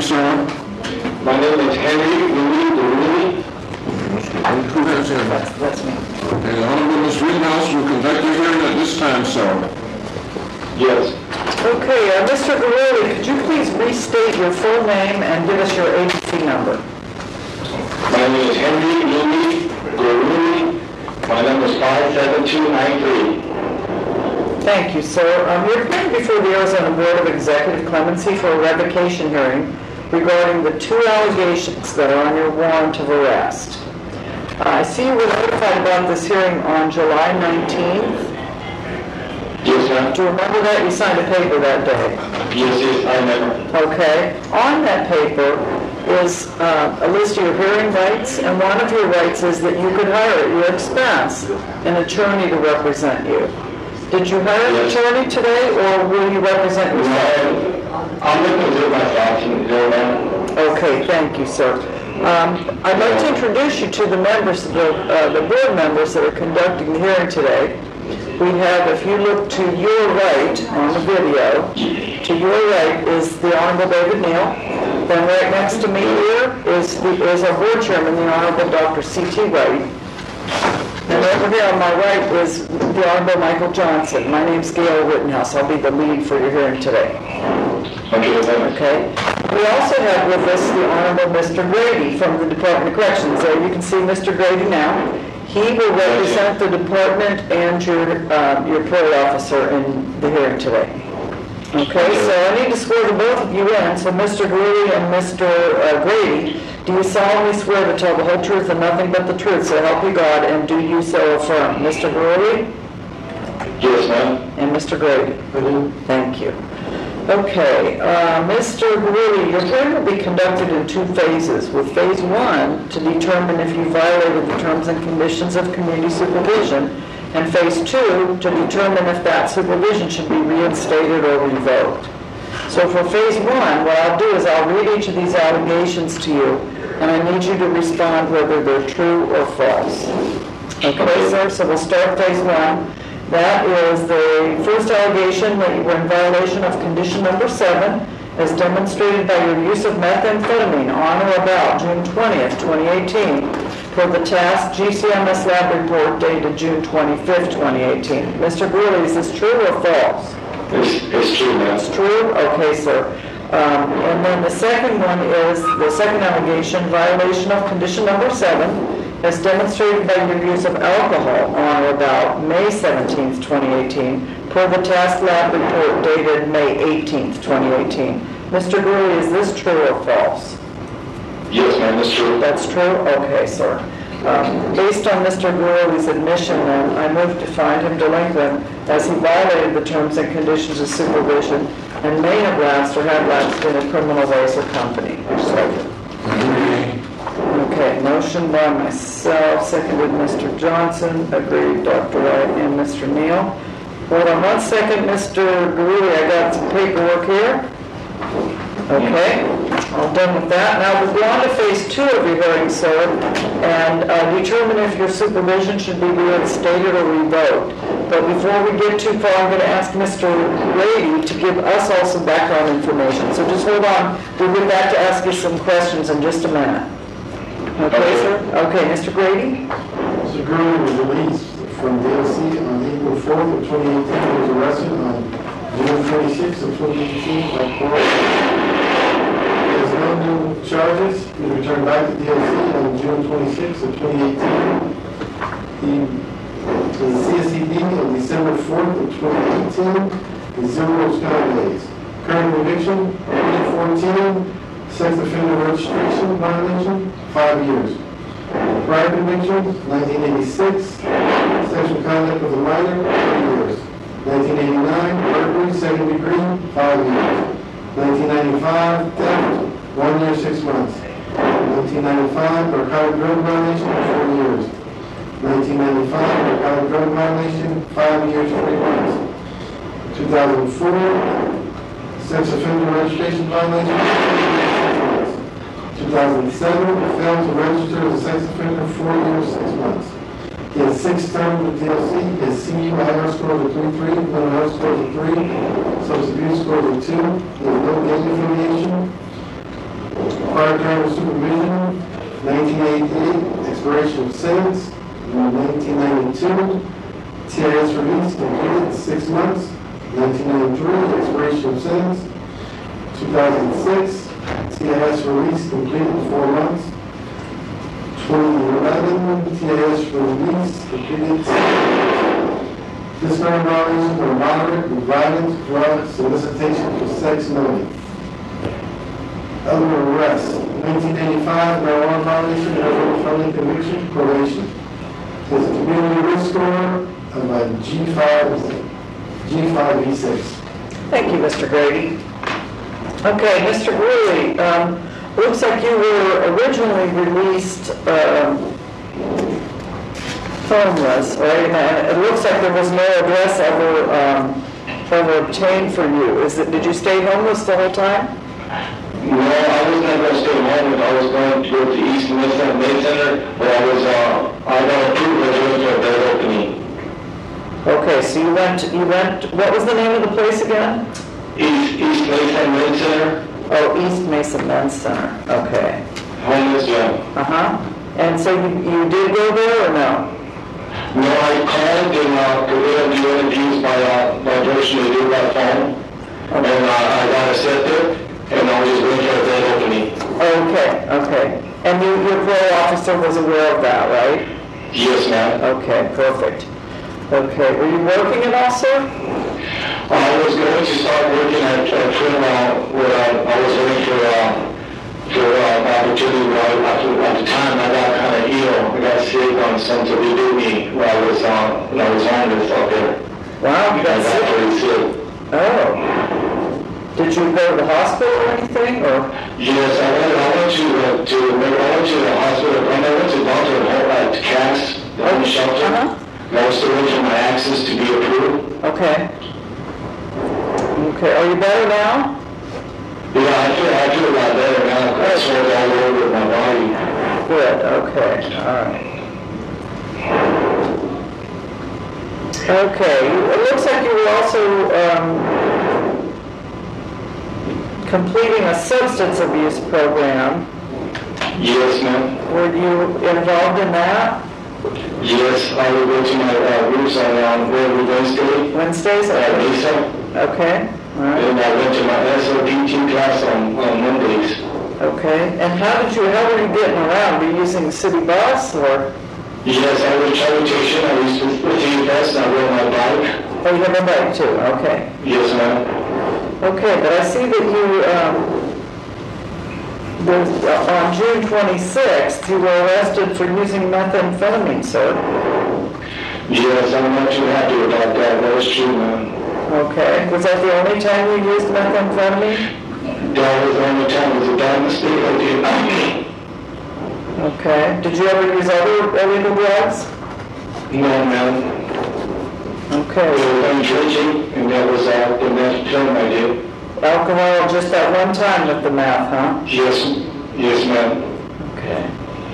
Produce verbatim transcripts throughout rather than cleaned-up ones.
sir? My name is Henry Louis DeRudy. Who has him? That's, that's me. Okay, the Honorable Miz Rittenhouse will conduct the hearing at this time, sir. Yes. Okay, uh, Mister Garuli, could you please restate your full name and give us your A B C number? My name is Henry Louis DeRudy. My number is five seven two nine three. Thank you, sir. Um, you're appearing before the Arizona Board of Executive Clemency for a revocation hearing regarding the two allegations that are on your warrant of arrest. Uh, I see you were notified about this hearing on July nineteenth. Yes, ma'am. Do you remember that? You signed a paper that day. Yes, yes, I remember. Okay. On that paper is uh, a list of your hearing rights, and one of your rights is that you could hire at your expense an attorney to represent you. Did you hire an Yes. attorney today, or will you represent yourself? I'm looking to do my action, ma'am. Okay, thank you, sir. Um, I'd like to introduce you to the members, the, uh, the board members that are conducting the hearing today. We have, if you look to your right on the video, to your right is the Honorable David Neal. Then right next to me here is the, is our board chairman, the Honorable Doctor C T White. And over here on my right is the Honorable Michael Johnson. My name's Gail Rittenhouse. I'll be the lead for your hearing today. Okay, ma'am. Okay. We also have with us the Honorable Mister Grady from the Department of Corrections. There you can see Mister Grady now. He will represent the department and your uh, your parole officer in the hearing today. Okay, so I need to swear the both of you in. So Mister Grady and Mister Uh, Grady, do you solemnly swear to tell the whole truth and nothing but the truth, so help you God, and do you so affirm? Mister Grady? Yes, ma'am. And Mister Grady? Thank you. Okay, uh, Mister Garuli, your hearing will be conducted in two phases, with phase one to determine if you violated the terms and conditions of community supervision, and phase two to determine if that supervision should be reinstated or revoked. So for phase one, what I'll do is I'll read each of these allegations to you, and I need you to respond whether they're true or false. Okay, sir, so we'll start phase one. That is the first allegation that you were in violation of condition number seven, as demonstrated by your use of methamphetamine on or about June twentieth, twenty eighteen, per the task G C M S lab report dated June twenty-fifth, twenty eighteen. Mister Greeley, is this true or false? It's, it's true, ma'am. It's true? Okay, sir. Um, and then the second one is, the second allegation, violation of condition number seven, as demonstrated by your use of alcohol on or about May seventeenth, twenty eighteen, per the task lab report dated May eighteenth, twenty eighteen. Mister Greeley, is this true or false? Yes, ma'am, it's true. That's true? Okay, sir. Um, based on Mister Greeley's admission, then, I move to find him delinquent as he violated the terms and conditions of supervision and may have lapsed or had lapsed in a criminal ways or company. Second. Okay, motion by myself, seconded Mister Johnson, agreed Doctor White and Mister Neal. Hold on one second, Mister Garuli, I got some paperwork here. Okay, all done with that. Now we'll go on to phase two of your hearing, sir, and uh, determine if your supervision should be reinstated or revoked. But before we get too far, I'm going to ask Mister Grady to give us all some background information. So just hold on. We'll get back to ask you some questions in just a minute. Okay, sir? Okay, Mister Grady? Mister Gurley was released from D L C on April fourth of twenty eighteen. He was arrested on June twenty-sixth of twenty eighteen by parole. He has no new charges. He returned back to D L C on June twenty-sixth of twenty eighteen. He was C S E D on December fourth of twenty eighteen. With zero expired days. Current conviction, twenty fourteen. Sex offender registration violation, five years. Prior convictions, nineteen eighty-six, sexual conduct with a minor, three years. nineteen eighty-nine, burglary, second degree, five years. nineteen ninety-five, theft, one year, six months. nineteen ninety-five, narcotic drug violation, four years. nineteen ninety-five, narcotic drug violation, five years, three months. two thousand four, sex offender registration violation, two thousand seven, failed to register as a sex offender, four years, six months. He has six terms with D L C. He has C U I R scores of three three, mental health scores of three, substance abuse scores of two. He has no gang affiliation. Paraternal supervision, nineteen eighty-eight, expiration of sentence. nineteen ninety-two, T I S release completed six months. nineteen ninety-three, expiration of sentence. two thousand six, T I S release completed four months. twenty eleven, T I S release completed six months. Disciplinary violations were moderate with violence, drug, solicitation for sex noted. Other arrests, nineteen eighty-five, marijuana violation, marijuana felony conviction, probation. There's a community risk score of a G five, G five E six. Thank you, Mister Grady. Okay, Mister Greeley, um, looks like you were originally released um, homeless, right? And it looks like there was no address ever um, ever obtained for you. Is it? Did you stay homeless the whole time? No, I was never going to stay home. I was going to go to East Midland Main Center, but I was, uh, I got approved as well for a bed opening. Okay, so you went, you went, what was the name of the place again? East, East Mason Main Center. Oh, East Mason Men's Center, okay. Homeless, yeah. Uh-huh. And so you, you did go there or no? No, I called and, uh, we had to do interviews by, uh, my person to do by phone. And, uh, I got accepted. And I was just waiting for a bed opening. Okay, okay. And you, your parole officer was aware of that, right? Yes, ma'am. Okay, perfect. Okay, were you working at all, sir? I was going to start working at uh, Trinidad where I, I was waiting for, uh, for uh, opportunity. Where I, at the time, I got kind of ill. I got sick on something to redo me when I was, uh, when I was homeless out there. Wow, you got I got sick? pretty sick. Oh. Did you go to the hospital or anything, or? Yes, I went, I went to, uh, to, I went to the hospital, I went to doctor at Cass, the homeless shelter. Uh-huh. And I was still waiting for my access to be approved. Okay. Okay, are you better now? Yeah, I feel, I feel a lot better now. I sweat all over my body. Good, okay, all right. Okay, it looks like you were also, um, completing a substance abuse program. Yes, ma'am. Were you involved in that? Yes, I will go to my uh, roots on um, every Wednesday Wednesdays? at Okay. Mesa. Okay, all right. And I went to my S O P T class on, on Mondays. Okay, and how did you, how were you getting around? Were you using the city bus or? Yes, I was travel station. I used to take bus and I rode my bike. Oh, you have a bike too, okay. Yes, ma'am. Okay, but I see that you, um, there's, uh, on June twenty-sixth, you were arrested for using methamphetamine, sir. Yes, I'm not too happy about that. That was true, ma'am. Okay, was that the only time you used methamphetamine? That was the only time. It was a bad mistake I did. Okay, did you ever use other illegal drugs? No, ma'am. Okay, I'm drinking, and that was uh, the next film I did. alcohol just that one time with the meth, huh? Yes, yes, ma'am. Okay.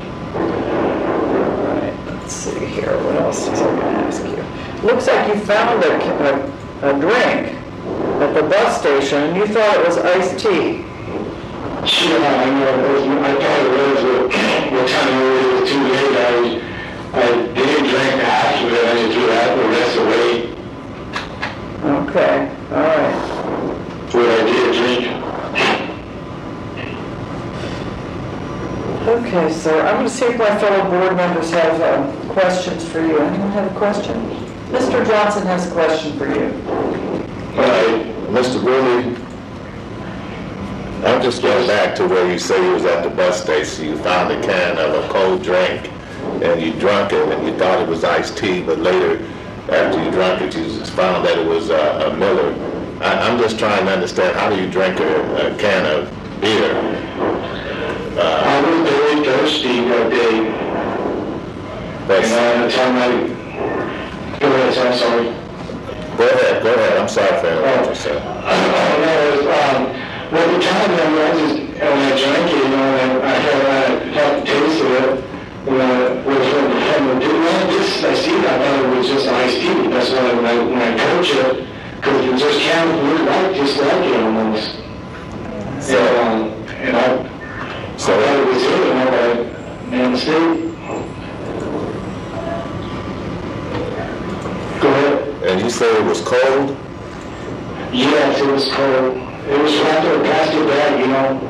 All right, let's see here, what else was I going to ask you? Looks like you found a, a, a drink at the bus station, and you thought it was iced tea. Sure, I know. It was, I thought it was, uh, what time it was, too late. I, I didn't drink half of it. I just threw half the rest away. Okay, all right. What I did drink. Okay, sir, I'm going to see if my fellow board members have uh, questions for you. Anyone have a question? Mister Johnson has a question for you. Right, Mister Greeley, I'm just going back to where you say you was at the bus station. You found a can of a cold drink, and you drank it, and you thought it was iced tea, but later, after you drank it, you just found that it was uh, a Miller. I, I'm just trying to understand, how do you drink a, a can of beer? Uh, I was very thirsty that day. that's, And uh, the time I... Go ahead, I'm sorry. go ahead, go ahead. I'm sorry for interrupting you, sir. Oh, no, it was, um, well, the time I was just, when I drank it, you know, and I had, I had the taste of it, you know, was from the, when I just, I see that, I thought it was just iced tea. That's why when I, when I approached it, because it just cans look like, just like it almost. So, and, um, and I, so mistake. Go ahead. And you said it was cold? Yes, it was cold. It was wrapped in a plastic bag, you know.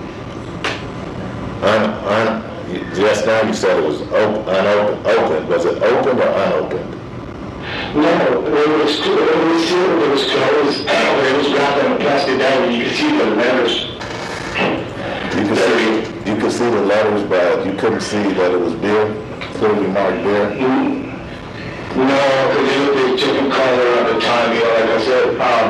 Un, un, you- just now you said it was op, unopened, open. Was it open or unopened? No, it was cool. It was sealed. It was closed. It was wrapped in a plastic bag, and you could see the letters. You could see, you could see the letters, but you couldn't see that it was beer, clearly marked beer. Mm, No, because it was a different color at the time. You know, like I said, um,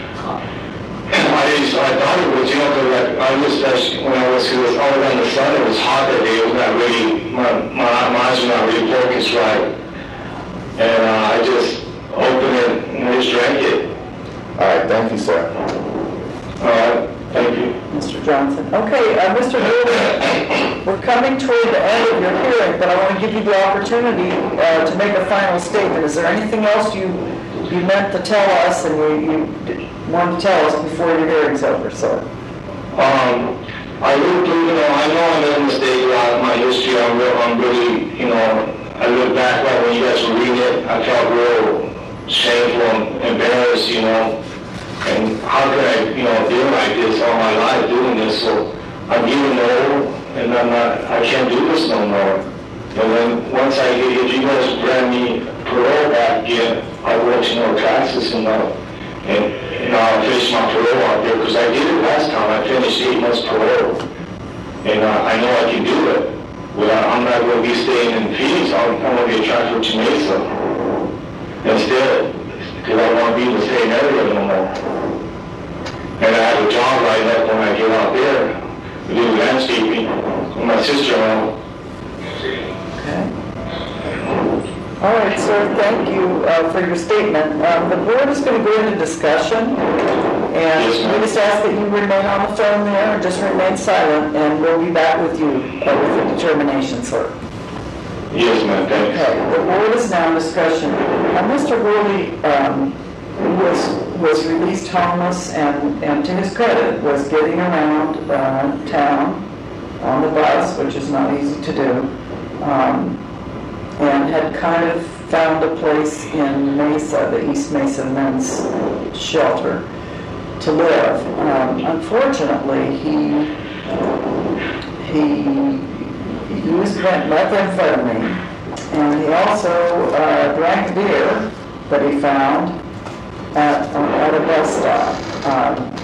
I just, I thought it was, you know, because like, I was, uh, when I was, it was all around the sun. It was hot that day. It was not really, my, my, my eyes were not really focused right. And uh, I just opened it and I just drank it. All right, thank you, sir. All right, thank you. Mister Johnson. Okay, uh, Mister Gould, we're coming toward the end of your hearing, but I want to give you the opportunity uh, to make a final statement. Is there anything else you you meant to tell us and you, you d- want to tell us before your hearing's over, sir? Um, I really do, you know, I know I made a mistake about my history. I'm, real, I'm really, you know, I look back like when you guys were reading it, I felt real shameful and embarrassed, you know. And how could I, you know, deal like this all my life doing this? So I'm getting old, and I'm not, I can't do this no more. And then once I get, if you guys grant me parole back again, I'll go to more classes and uh, and you know, I'll finish my parole out there because I did it last time. I finished eight months parole, and uh, I know I can do it. But I, I'm not going to be staying in Phoenix. I'm, I'm going to get transferred to Mesa instead, because I want to be in the same area no more. And I have a job lined up when I get out there to do landscaping with my sister-in-law. Okay. All right, sir, thank you uh, for your statement. Um, The board is going to go into discussion, and Yes, ma'am. we just ask that you remain on the phone there and just remain silent, and we'll be back with you uh, with a determination, sir. Yes, ma'am, thanks. Okay, the board is now in discussion. Uh, Mister Gurley um, was was released homeless, and, and to his credit, was getting around uh, town on the bus, which is not easy to do, um, and had kind of found a place in Mesa, the East Mesa Men's Shelter, to live. Um, unfortunately, he he used methamphetamine, and he also uh, drank beer that he found at, at a bus stop. Um,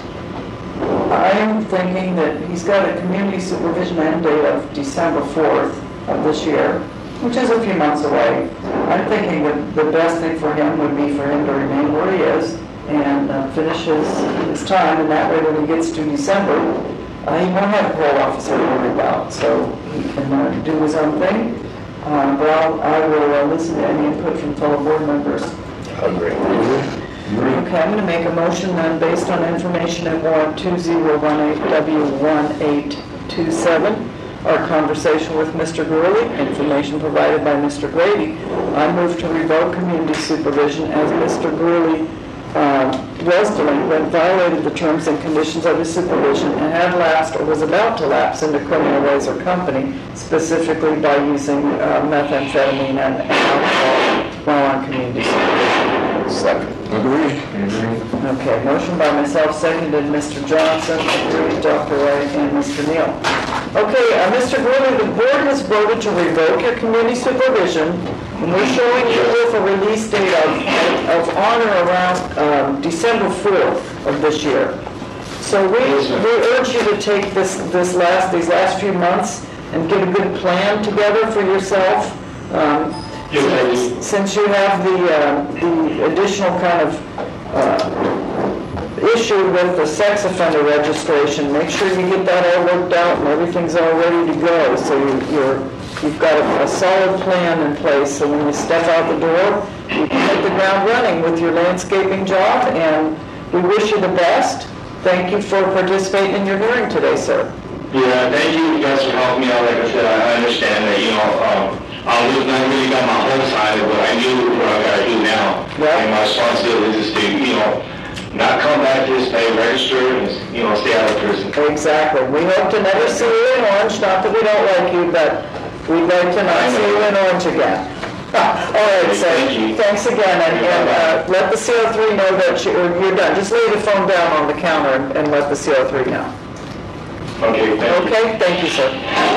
I'm thinking that he's got a community supervision end date of December fourth of this year, which is a few months away. I'm thinking that the best thing for him would be for him to remain where he is and uh, finish his, his time, and that way when he gets to December, uh, he won't have a parole officer to worry about, so he can uh, do his own thing. Uh, but I'll, I will uh, listen to any input from fellow board members. Agree. Okay, I'm going to make a motion then based on information in warrant two zero one eight W one eight two seven, our conversation with Mister Gurley, information provided by Mister Grady. I move to revoke community supervision as Mister Gurley uh, was delinquent, violated the terms and conditions of his supervision, and had lapsed or was about to lapse into criminal ways or company, specifically by using uh, methamphetamine and alcohol while on community supervision. Second. Agree. Okay, motion by myself, seconded Mister Johnson, agreed Doctor Wright, and Mister Neal. Okay, uh, Mister Gurley, the board has voted to revoke your community supervision, and we're showing you with a release date of, of on or around um, December fourth of this year. So we, we urge you to take this, this last, these last few months and get a good plan together for yourself. Um, Yes, I do. Since you have the, uh, the additional kind of uh, issue with the sex offender registration, make sure you get that all worked out and everything's all ready to go. So you- you're, you've got a, a solid plan in place, so when you step out the door, you can hit the ground running with your landscaping job, and we wish you the best. Thank you for participating in your hearing today, sir. Yeah, thank you guys for helping me out. Like I said, I understand that, you know, um, I was not really got my whole side of it, but I knew what I gotta do now. Yeah. And my responsibility is to, you know, not come back to this day, register, and, you know, stay out of prison. Exactly. We hope to never see you in Orange, not that we don't like you, but We'd like to not see you in orange again. All right, so, Thank you. thanks again, and, and uh, let the C O three know that you're, you're done. Just lay the phone down on the counter and, and let the C O three know. Okay, thank you. Okay, thank you, sir.